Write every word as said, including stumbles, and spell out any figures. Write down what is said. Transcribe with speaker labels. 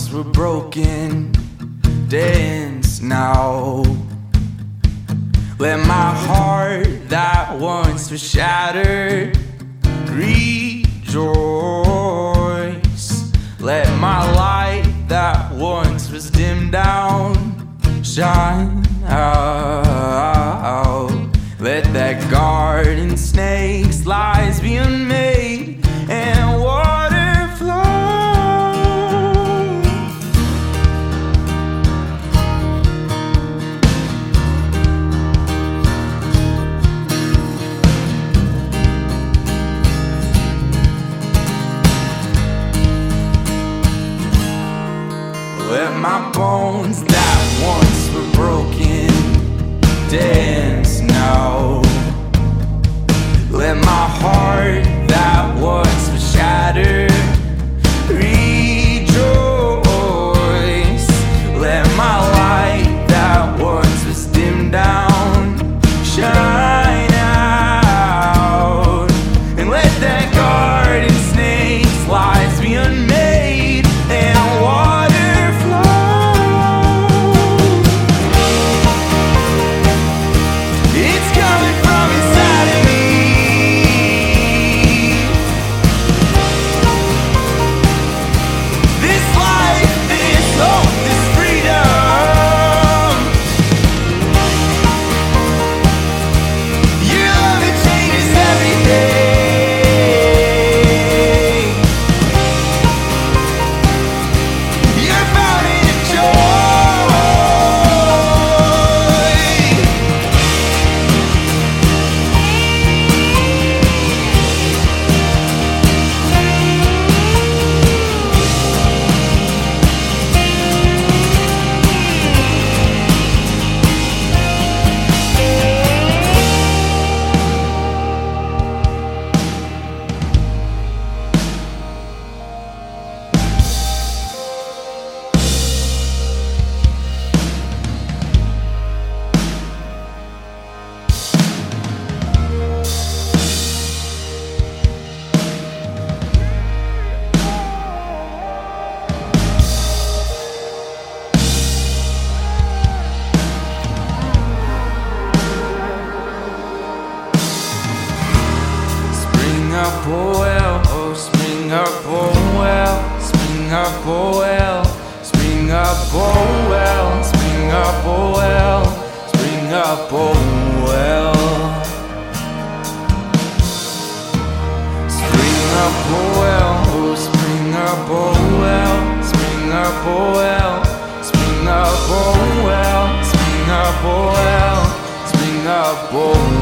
Speaker 1: once were broken dance now. Let my heart that once was shattered rejoice. Let my light that once was dimmed down shine out. Let that garden snake's lies be unmade and water flow. Let my bones that once were broken dance now. Let my heart that once was shattered rejoice. Let my light that once was dimmed down shine out. And let that garden snake's lies be unmade and water flow. It's coming from inside of me. This life, this hope, this freedom. Your love, it changes everything. You're fountain of joy. Spring up, oh well, oh spring up, oh well, spring up, oh well, spring up, oh well, spring up, oh well, spring up, oh well. Spring up, oh well, oh spring up, oh well, spring up, oh well, spring up, oh well, spring up, oh well, spring up, oh well.